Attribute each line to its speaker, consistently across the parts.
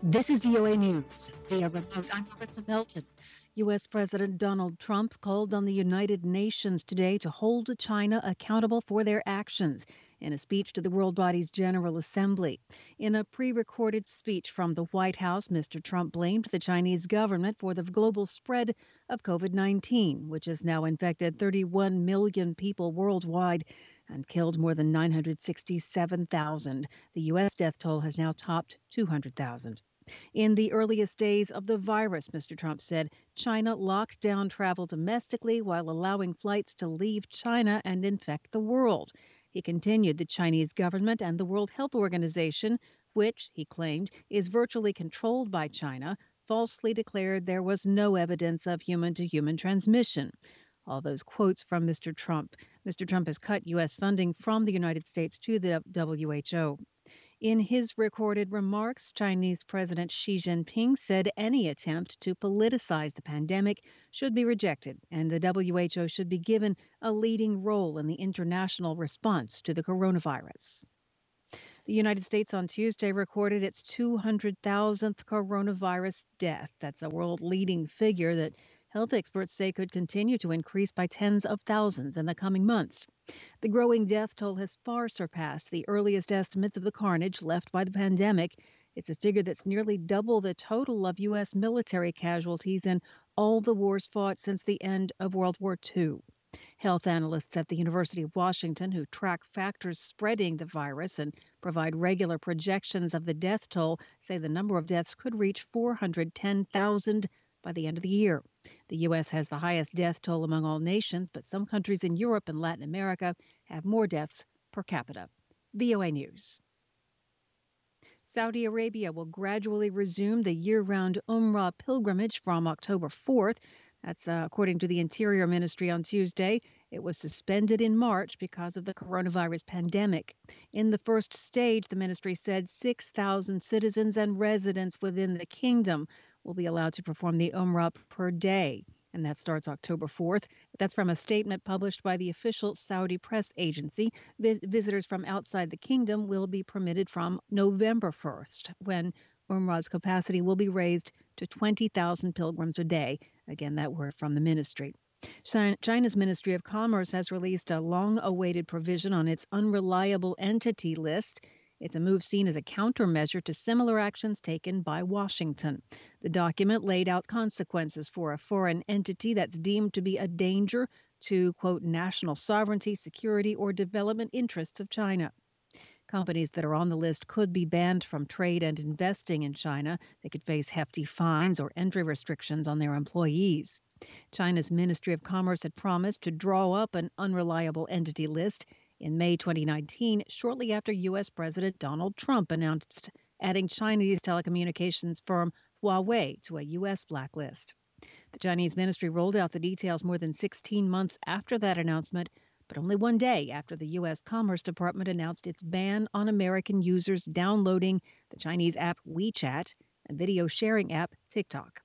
Speaker 1: This is VOA News via remote. I'm Marissa Melton. U.S. President Donald Trump called on the United Nations today to hold China accountable for their actions in a speech to the world body's General Assembly. In a pre-recorded speech from the White House, Mr. Trump blamed the Chinese government for the global spread of COVID-19, which has now infected 31 million people worldwide and killed more than 967,000. The U.S. death toll has now topped 200,000. In the earliest days of the virus, Mr. Trump said, China locked down travel domestically while allowing flights to leave China and infect the world. He continued the Chinese government and the World Health Organization, which, he claimed, is virtually controlled by China, falsely declared there was no evidence of human-to-human transmission. All those quotes from Mr. Trump. Mr. Trump has cut U.S. funding from the United States to the WHO. In his recorded remarks, Chinese President Xi Jinping said any attempt to politicize the pandemic should be rejected, and the WHO should be given a leading role in the international response to the coronavirus. The United States on Tuesday recorded its 200,000th coronavirus death. That's a world-leading figure that health experts say could continue to increase by tens of thousands in the coming months. The growing death toll has far surpassed the earliest estimates of the carnage left by the pandemic. It's a figure that's nearly double the total of U.S. military casualties in all the wars fought since the end of World War II. Health analysts at the University of Washington, who track factors spreading the virus and provide regular projections of the death toll, say the number of deaths could reach 410,000 by the end of the year. The U.S. has the highest death toll among all nations, but some countries in Europe and Latin America have more deaths per capita. VOA News. Saudi Arabia will gradually resume the year-round Umrah pilgrimage from October 4th. That's according to the Interior Ministry on Tuesday. It was suspended in March because of the coronavirus pandemic. In the first stage, the ministry said 6,000 citizens and residents within the kingdom will be allowed to perform the Umrah per day, and that starts October 4th. That's from a statement published by the official Saudi press agency. Visitors from outside the kingdom will be permitted from November 1st, when Umrah's capacity will be raised to 20,000 pilgrims a day. Again, that word from the ministry. China's Ministry of Commerce has released a long-awaited provision on its unreliable entity list. It's a move seen as a countermeasure to similar actions taken by Washington. The document laid out consequences for a foreign entity that's deemed to be a danger to, quote, national sovereignty, security, or development interests of China. Companies that are on the list could be banned from trade and investing in China. They could face hefty fines or entry restrictions on their employees. China's Ministry of Commerce had promised to draw up an unreliable entity list in May 2019, shortly after U.S. President Donald Trump announced adding Chinese telecommunications firm Huawei to a U.S. blacklist. The Chinese ministry rolled out the details more than 16 months after that announcement, but only one day after the U.S. Commerce Department announced its ban on American users downloading the Chinese app WeChat and video sharing app TikTok.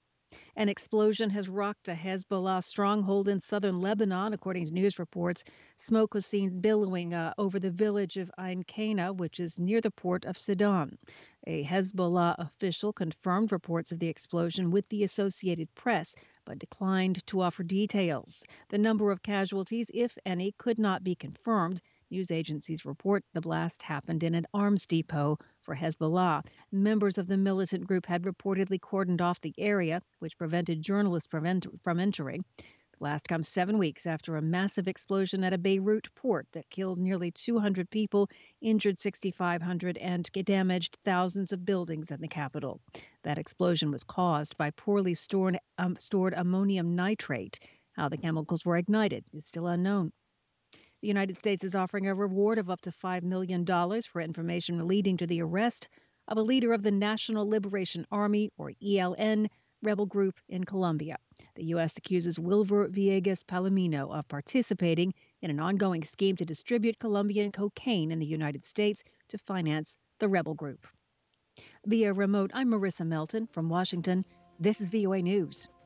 Speaker 1: An explosion has rocked a Hezbollah stronghold in southern Lebanon, according to news reports. Smoke was seen billowing over the village of Ain Qena, which is near the port of Sidon. A Hezbollah official confirmed reports of the explosion with the Associated Press, but declined to offer details. The number of casualties, if any, could not be confirmed. News agencies report the blast happened in an arms depot for Hezbollah. Members of the militant group had reportedly cordoned off the area, which prevented journalists from entering. The blast comes 7 weeks after a massive explosion at a Beirut port that killed nearly 200 people, injured 6,500, and damaged thousands of buildings in the capital. That explosion was caused by poorly stored ammonium nitrate. How the chemicals were ignited is still unknown. The United States is offering a reward of up to $5 million for information leading to the arrest of a leader of the National Liberation Army, or ELN, rebel group in Colombia. The U.S. accuses Wilver Villegas Palomino of participating in an ongoing scheme to distribute Colombian cocaine in the United States to finance the rebel group. Via remote, I'm Marissa Melton from Washington. This is VOA News.